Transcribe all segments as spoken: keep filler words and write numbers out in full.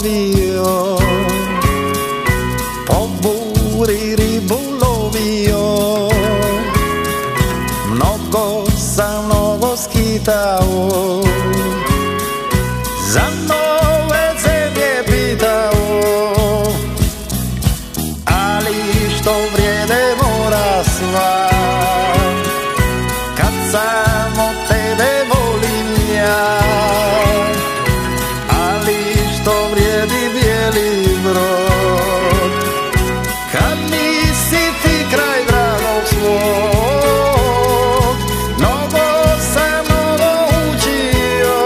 plovio, po buri ribu lovio, mnogo sam mnogo skitao, za nove zemlje pitao, ali što vrijede mora sva, kad samo tebe volim ja, ali što vrijedi bijeli brod, kad nisi ti kraj dragog svog. Mnogo sam mnogo učio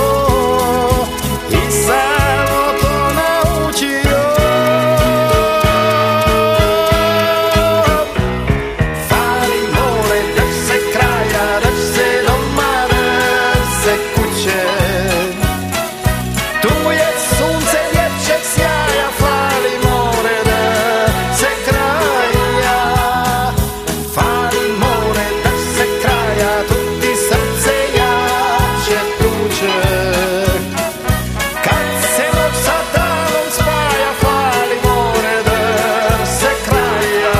i samo to naučio. Fali more, drž se kraja, drž se doma, drž se kuće. Tu je sunce ljepšeg sjaja, fali more, drž se kraja. Fali more, drž se kraja, tu ti srce jače tuče. Kad se noć sa danom spaja, fali more, drž se kraja.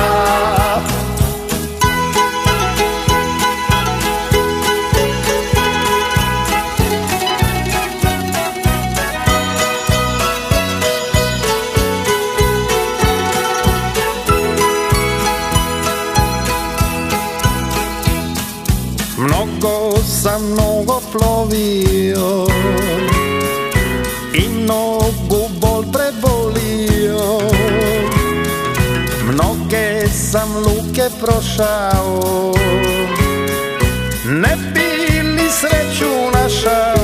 Mnogo sam mnogo plovio i nogu bol prebolio, mnoge sam luke prošao, ne bi li sreću našao.